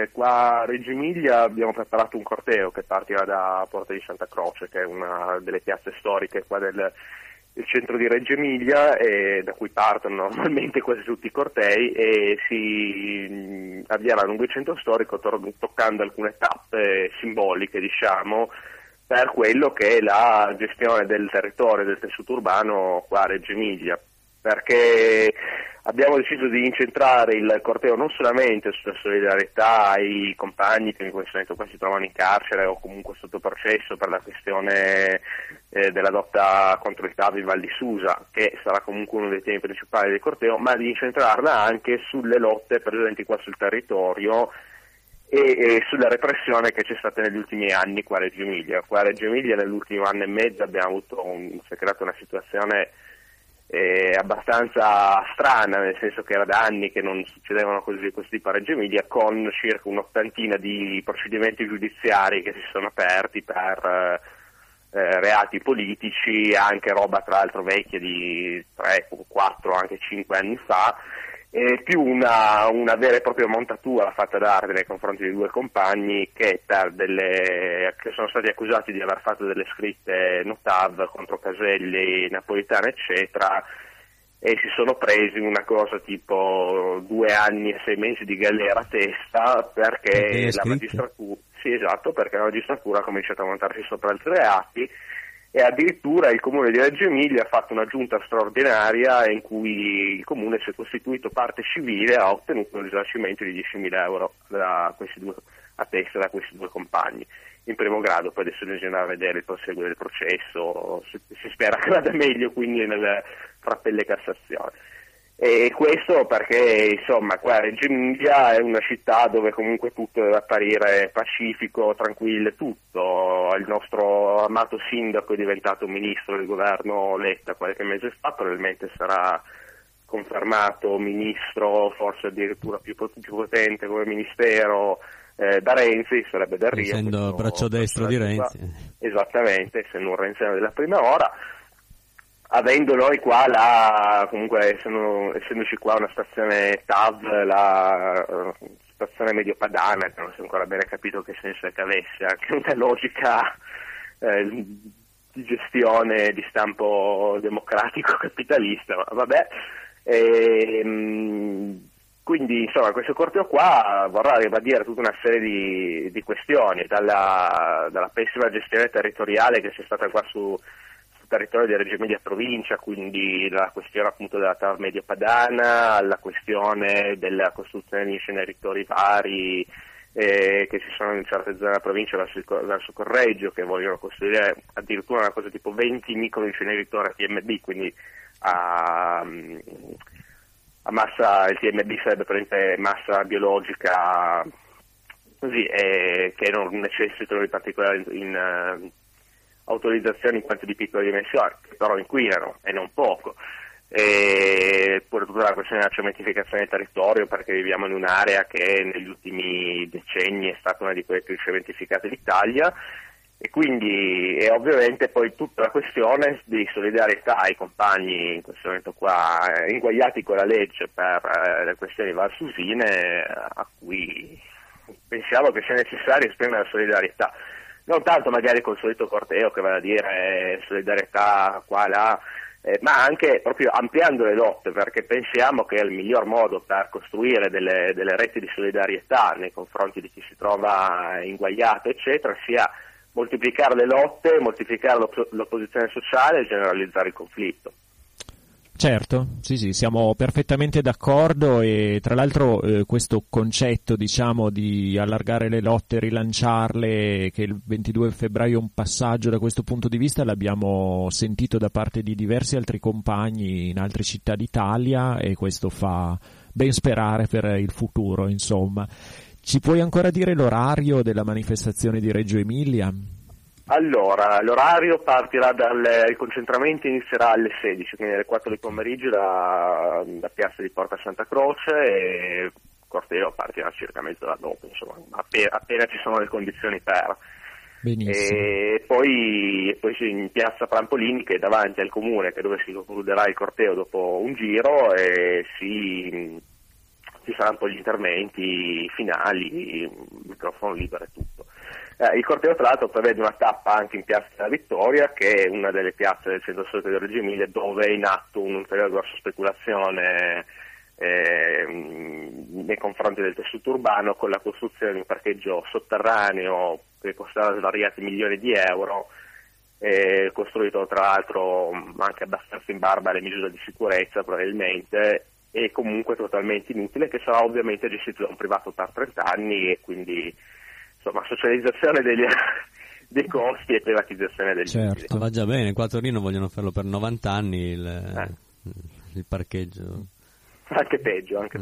qua a Reggio Emilia abbiamo preparato un corteo che partirà da Porta di Santa Croce, che è una delle piazze storiche qua del centro di Reggio Emilia, da cui partono normalmente quasi tutti i cortei, e si avvierà lungo il centro storico toccando alcune tappe simboliche, diciamo, per quello che è la gestione del territorio e del tessuto urbano qua a Reggio Emilia, perché abbiamo deciso di incentrare il corteo non solamente sulla solidarietà ai compagni che in questo momento qua si trovano in carcere o comunque sotto processo per la questione della lotta contro il TAV in Val di Susa, che sarà comunque uno dei temi principali del corteo, ma di incentrarla anche sulle lotte presenti qua sul territorio e sulla repressione che c'è stata negli ultimi anni qua a Reggio Emilia. Qua a Reggio Emilia nell'ultimo anno e mezzo si è creata una situazione abbastanza strana, nel senso che era da anni che non succedevano cose di questo tipo a Reggio Emilia, con circa un'ottantina di procedimenti giudiziari che si sono aperti per reati politici, anche roba tra l'altro vecchia di 3, 4, anche 5 anni fa, più una vera e propria montatura fatta d'arte nei confronti di 2 compagni che sono stati accusati di aver fatto delle scritte notav contro Caselli, Napolitano eccetera, e si sono presi una cosa tipo 2 anni e 6 mesi di galera a testa perché la magistratura, sì esatto, perché la magistratura ha cominciato a montarsi sopra altri reati. E addirittura il comune di Reggio Emilia ha fatto una giunta straordinaria in cui il comune si è costituito parte civile e ha ottenuto un risarcimento di 10.000 euro a testa da questi 2 compagni in primo grado. Poi adesso bisogna vedere il proseguo del processo, si spera che vada meglio quindi fra appello e Cassazione. E questo perché insomma qua Reggio Emilia è una città dove comunque tutto deve apparire pacifico, tranquillo, tutto. Il nostro amato sindaco è diventato ministro del governo Letta qualche mese fa, probabilmente sarà confermato ministro, forse addirittura più potente come ministero da Renzi, sarebbe da Rio. Essendo braccio destro di Renzi. Esattamente, essendo un renziano della prima ora. Avendo noi qua comunque essendoci qua una stazione TAV, la stazione mediopadana, che non si è ancora bene capito che senso è che avesse, anche una logica di gestione di stampo democratico capitalista, ma vabbè. Quindi insomma questo corteo qua vorrà ribadire tutta una serie di questioni, dalla pessima gestione territoriale che c'è stata qua sul territorio di Reggio Emilia provincia, quindi la questione appunto della TAV mediopadana, alla questione della costruzione di inceneritori vari che ci sono in certe zone della provincia verso Correggio, che vogliono costruire addirittura una cosa tipo 20 micro inceneritori a TMB, quindi a massa, il TMB sarebbe praticamente massa biologica così, che non necessitano di particolari autorizzazioni in quanto di piccole dimensioni, che però inquinano e non poco. Pure tutta la questione della cementificazione del territorio, perché viviamo in un'area che negli ultimi decenni è stata una di quelle più cementificate d'Italia, e quindi è ovviamente poi tutta la questione di solidarietà ai compagni in questo momento qua inguaiati con la legge per le questioni valsusine, a cui pensiamo che sia necessario esprimere la solidarietà. Non tanto magari col solito corteo che va a dire solidarietà qua là, ma anche proprio ampliando le lotte, perché pensiamo che il miglior modo per costruire delle reti di solidarietà nei confronti di chi si trova inguaiato eccetera sia moltiplicare le lotte, moltiplicare l'opposizione sociale e generalizzare il conflitto. Certo, sì, siamo perfettamente d'accordo, e tra l'altro questo concetto, diciamo, di allargare le lotte, rilanciarle, che il 22 febbraio è un passaggio da questo punto di vista, l'abbiamo sentito da parte di diversi altri compagni in altre città d'Italia, e questo fa ben sperare per il futuro, insomma. Ci puoi ancora dire l'orario della manifestazione di Reggio Emilia? Allora, l'orario partirà il concentramento inizierà alle 16, quindi alle 4 del pomeriggio da piazza di Porta Santa Croce, e il corteo partirà circa mezz'ora dopo, insomma, appena ci sono le condizioni per. Benissimo. E poi in piazza Prampolini, che è davanti al comune, che è dove si concluderà il corteo dopo un giro, e si ci saranno poi gli interventi finali, il microfono libero e tutto. Il corteo tra l'altro prevede una tappa anche in Piazza della Vittoria, che è una delle piazze del centro storico di Reggio Emilia, dove è in atto un'ulteriore grossa speculazione nei confronti del tessuto urbano, con la costruzione di un parcheggio sotterraneo che costerà svariati milioni di euro, costruito tra l'altro anche abbastanza in barba alle misure di sicurezza probabilmente, e comunque totalmente inutile, che sarà ovviamente gestito da un privato per 30 anni e quindi insomma socializzazione dei costi e privatizzazione degli utili. Va già bene, qua a Torino vogliono farlo per 90 anni il parcheggio. Anche peggio.